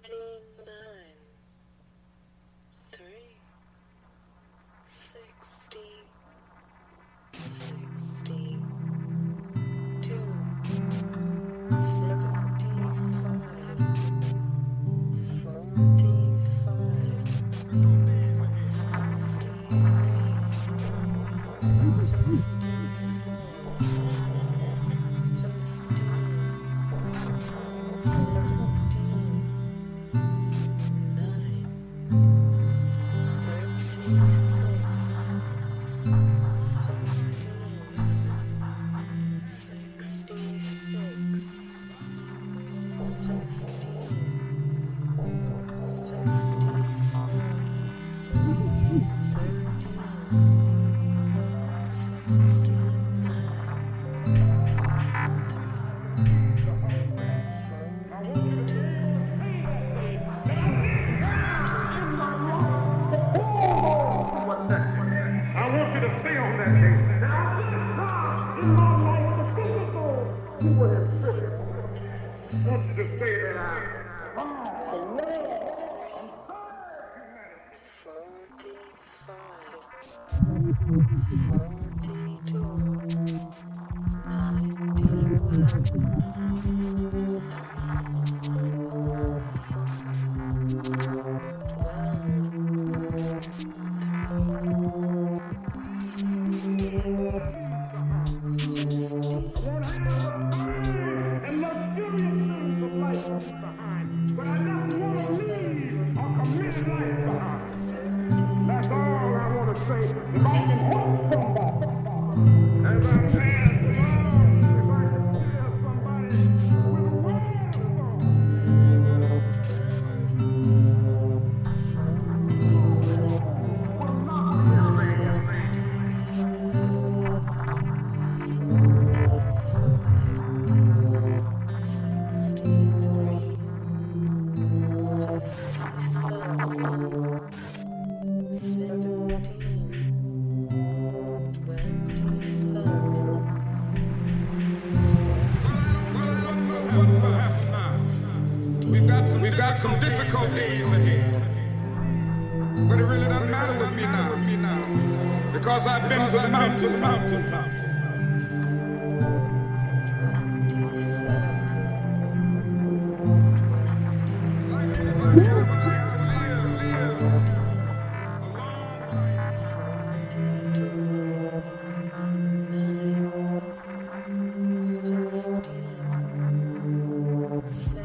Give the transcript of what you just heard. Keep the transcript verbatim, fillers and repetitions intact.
Fifty-nine, three, sixty, sixty, two, seventy-five, forty-five, sixty-three, fifty-four, fifteen, seventeen, nine, thirty-six, fifteen, sixty-six, fifteen, fifty-four, thirteen, sixty-nine, forty-two, I want you to stay on that day. You were in prison. I want you to say that I forty-five, forty-two, ninety-one, and luxurious things of life behind. But I never want to leave a committed life behind. That's all I want to say. If I can help somebody, as I pass along, if I can tell somebody with a word song, will not be a man. sixty-three, fifty-seven, seventeen, twenty-seven, We've got some, we've got some difficulties ahead, but it really doesn't matter with me now, because I've been to the mountain, mountain top. Seven.